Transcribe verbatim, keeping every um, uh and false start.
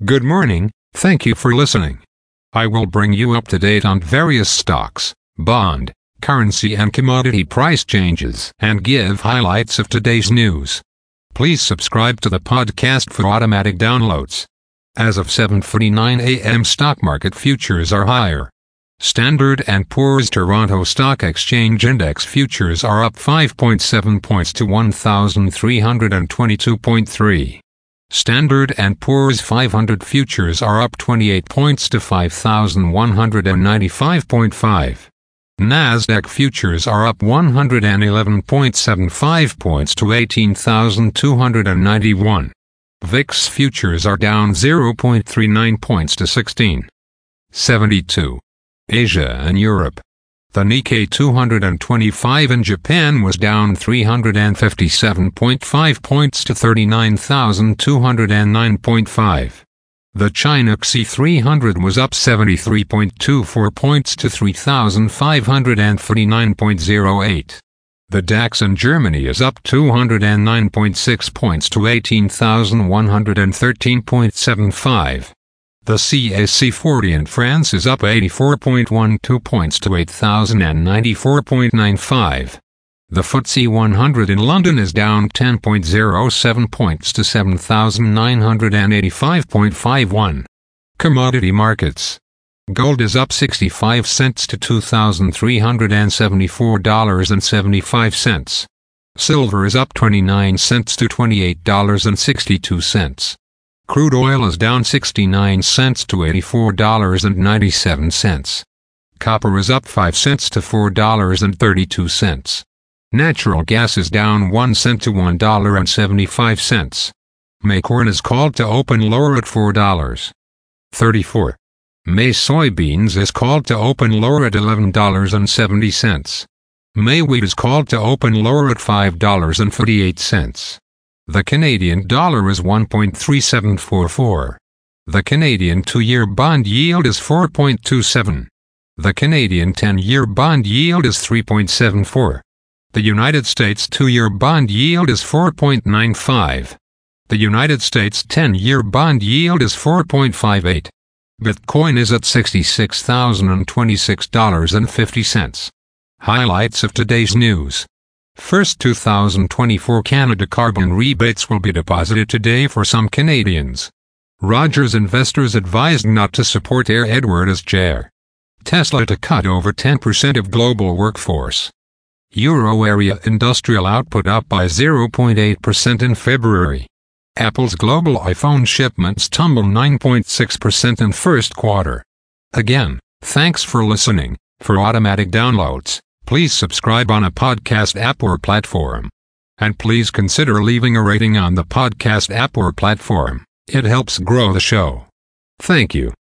Good morning, thank you for listening. I will bring you up to date on various stocks, bond, currency and commodity price changes and give highlights of today's news. Please subscribe to the podcast for automatic downloads. As of seven forty-nine a m stock market futures are higher. Standard and Poor's Toronto Stock Exchange Index futures are up five point seven points to one thousand three hundred twenty-two point three. Standard and Poor's five hundred futures are up twenty-eight points to five thousand one hundred ninety-five point five. Nasdaq futures are up one hundred eleven point seven five points to eighteen thousand two hundred ninety-one. V I X futures are down zero point three nine points to sixteen seventy-two. Asia and Europe. The Nikkei two twenty-five in Japan was down three hundred fifty-seven point five points to thirty-nine thousand two hundred nine point five. The China C S I three hundred was up seventy-three point two four points to three thousand five hundred forty-nine point zero eight. The DAX in Germany is up two hundred nine point six points to eighteen thousand one hundred thirteen point seven five. The C A C forty in France is up eighty-four point one two points to eight thousand ninety-four point nine five. The F T S E one hundred in London is down ten point zero seven points to seven thousand nine hundred eighty-five point five one. Commodity markets. Gold is up sixty-five cents to two thousand three hundred seventy-four dollars and seventy-five cents. Silver is up twenty-nine cents to twenty-eight dollars and sixty-two cents. Crude oil is down sixty-nine cents to eighty-four dollars and ninety-seven cents. Copper is up five cents to four dollars and thirty-two cents. Natural gas is down one cent to one dollar and seventy-five cents. May corn is called to open lower at four dollars and thirty-four cents. May soybeans is called to open lower at eleven dollars and seventy cents. May wheat is called to open lower at five dollars and forty-eight cents. The Canadian dollar is one point three seven four four. The Canadian two-year bond yield is four point two seven. The Canadian ten-year bond yield is three point seven four. The United States two-year bond yield is four point nine five. The United States ten-year bond yield is four point five eight. Bitcoin is at sixty-six thousand twenty-six dollars and fifty cents. Highlights of today's news. First, two thousand twenty-four Canada carbon rebates will be deposited today for some Canadians. Rogers investors advised not to support Air Edward as chair. Tesla to cut over ten percent of global workforce. Euro area industrial output up by zero point eight percent in February. Apple's global iPhone shipments tumble nine point six percent in first quarter. Again, thanks for listening. For automatic downloads, please subscribe on a podcast app or platform. And please consider leaving a rating on the podcast app or platform. It helps grow the show. Thank you.